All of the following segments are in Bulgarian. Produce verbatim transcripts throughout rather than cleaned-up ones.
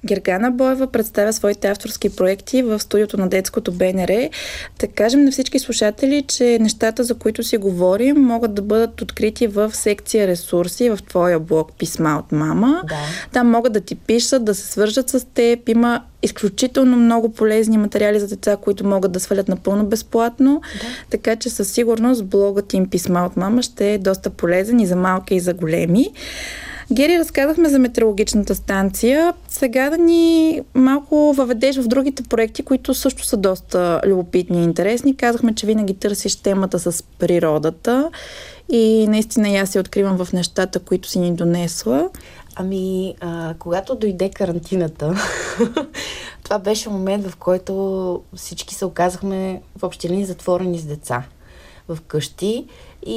Гергана Боева представя своите авторски проекти в студиото на детското БНР. Да кажем на всички слушатели, че нещата, за които си говорим, могат да бъдат открити в секция ресурси в твоя блог Писма от мама. Да. Там могат да ти пишат, да се свържат с теб. Има изключително много полезни материали за деца, които могат да свалят напълно безплатно. Да. Така че със сигурност блогът им Писма от мама ще е доста полезен и за малки, и за големи. Гери, разказахме за метеорологичната станция. Сега да ни малко въведеш в другите проекти, които също са доста любопитни и интересни. Казахме, че винаги търсиш темата с природата и наистина и аз се откривам в нещата, които си ни донесла. Ами, а, когато дойде карантината, това беше момент, в който всички се оказахме в общи линии затворени с деца в къщи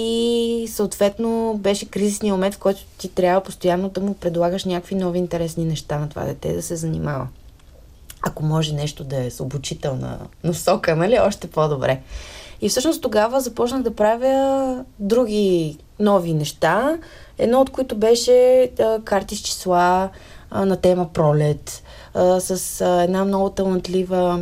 и съответно беше кризисният момент, в който ти трябва постоянно да му предлагаш някакви нови интересни неща на това дете да се занимава. Ако може нещо да е с обучителна насока, нали, още по-добре. И всъщност тогава започнах да правя други нови неща, едно от които беше а, карти с числа а, на тема Пролет, а, с а, една много талантлива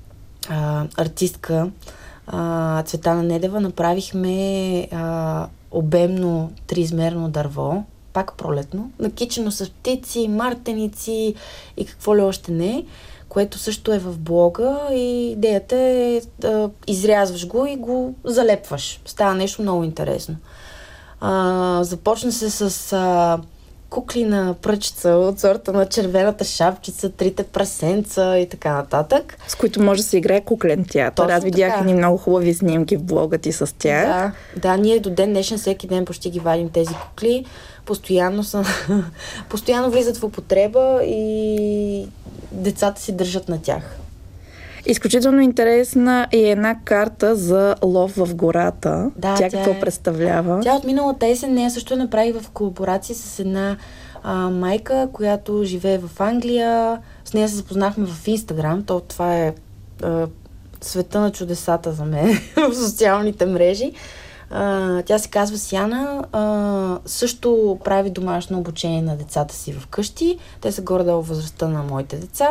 а, артистка, Uh, Цветана Недева, направихме uh, обемно триизмерно дърво, пак пролетно, накичено с птици, мартеници и какво ли още не, което също е в блога и идеята е да изрязваш го и го залепваш. Става нещо много интересно. Uh, започна се с uh, кукли на пръчица от сорта на червената шапчица, трите прасенца и така нататък. С които може да се играе куклен театър. Точно Аз видях така. Ни много хубави снимки в блога ти с тях. Да, да, ние до ден днешен всеки ден почти ги вадим тези кукли. Постоянно са, постоянно влизат в употреба и децата си държат на тях. Изключително интересна е една карта за лов в гората. Да, тя тя какво е... представлява? Тя от миналата есен нея също направи в колаборация с една а, майка, която живее в Англия. С нея се запознахме в Инстаграм. То, това е а, света на чудесата за мен в социалните мрежи. А, тя се казва Сяна. А, също прави домашно обучение на децата си вкъщи. Те са горе-долу възрастта на моите деца.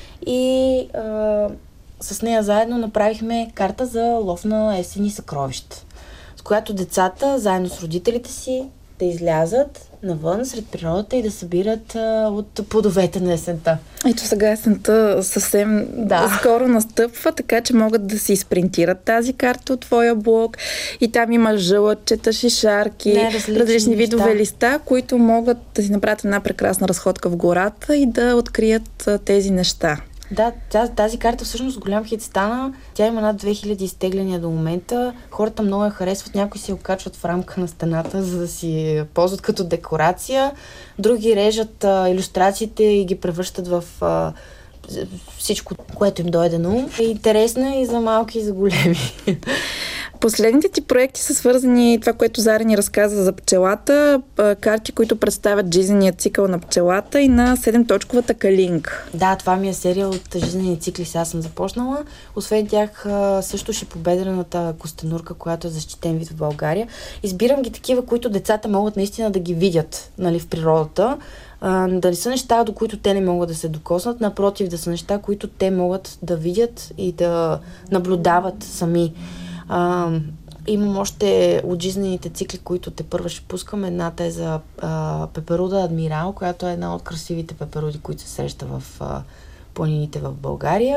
И а, с нея заедно направихме карта за лов на есенни съкровища, с която децата, заедно с родителите си, да излязат навън сред природата и да събират а, от плодовете на есента. Ето сега есента съвсем да. скоро настъпва, така че могат да си изпринтират тази карта от твоя блог и там има жълъчета, шишарки, Не, различни, различни видове неща. листа, които могат да си направят една прекрасна разходка в гората и да открият а, тези неща. Да, тази, тази карта всъщност голям хит стана. Тя има над две хиляди изтегляния до момента. Хората много я харесват. Някои си я окачват в рамка на стената, за да си я ползват като декорация. Други режат а, илюстрациите и ги превръщат в а, всичко, което им дойде на ум. Е интересна и за малки, и за големи. Последните ти проекти са свързани, това, което Заря ни разказа за пчелата, карти, които представят жизнения цикъл на пчелата и на седемточковата калинка. Да, това ми е серия от жизнени цикли, сега съм започнала. Освен тях също шипобедрената костенурка, която е защитен вид в България. Избирам ги такива, които децата могат наистина да ги видят, нали, в природата. Uh, да не са неща, до които те не могат да се докоснат, напротив, да са неща, които те могат да видят и да наблюдават сами. Uh, имам още от жизнените цикли, които те първа ще пускам. Едната е за uh, пеперуда Адмирал, която е една от красивите пеперуди, които се среща в uh, планините в България.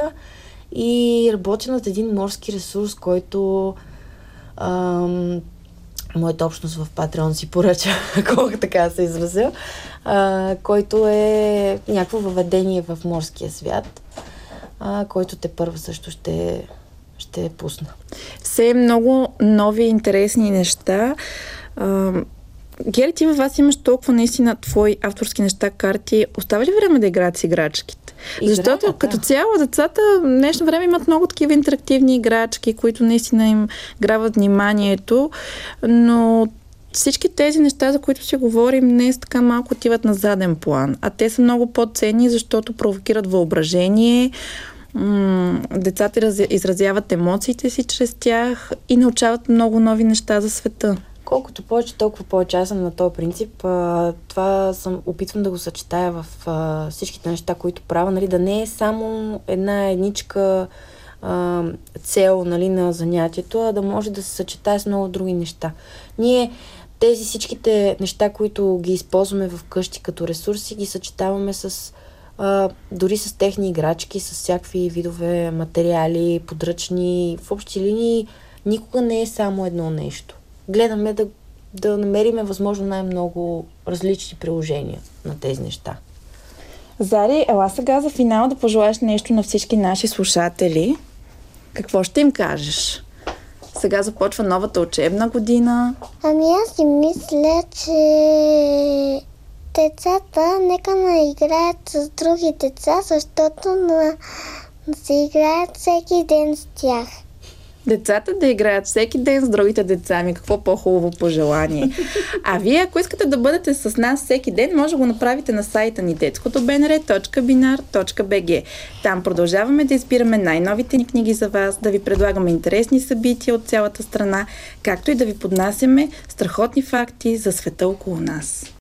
И работя над един морски ресурс, който uh, моята общност в Patreon си поръча, ако така се изразя, а, който е някакво въведение в морския свят, а, който те първо също ще, ще пусна. Все много нови интересни неща. А, Гери, ти във вас имаш толкова наистина твои авторски неща, карти. Остава ли време да играят с играчките? Играта, Защото да. като цяло децата в днешно време имат много такива интерактивни играчки, които наистина им грабват вниманието, но всички тези неща, за които си говорим, днес така малко отиват на заден план, а те са много по-ценни, защото провокират въображение, м- децата изразяват емоциите си чрез тях и научават много нови неща за света. Колкото повече, толкова повече. Аз съм на този принцип. А, това съм, опитвам да го съчетая в а, всичките неща, които правя. Нали, да не е само една едничка а, цел, нали, на занятието, а да може да се съчетае с много други неща. Ние тези всичките неща, които ги използваме в къщи като ресурси, ги съчетаваме с а, дори с техни играчки, с всякакви видове материали, подръчни. В общи линии никога не е само едно нещо. Гледаме да, да намериме възможно най-много различни приложения на тези неща. Зари, ела сега за финал да пожелаеш нещо на всички наши слушатели. Какво ще им кажеш? Сега започва новата учебна година. Ами аз си мисля, че децата нека не играят с други деца, защото на... се играят всеки ден с тях. Децата да играят всеки ден с другите деца. Ми какво по-хубаво пожелание. А вие, ако искате да бъдете с нас всеки ден, може да го направите на сайта ни детското би ен ар точка бинар точка би джи. Там продължаваме да избираме най-новите ни книги за вас, да ви предлагаме интересни събития от цялата страна, както и да ви поднасяме страхотни факти за света около нас.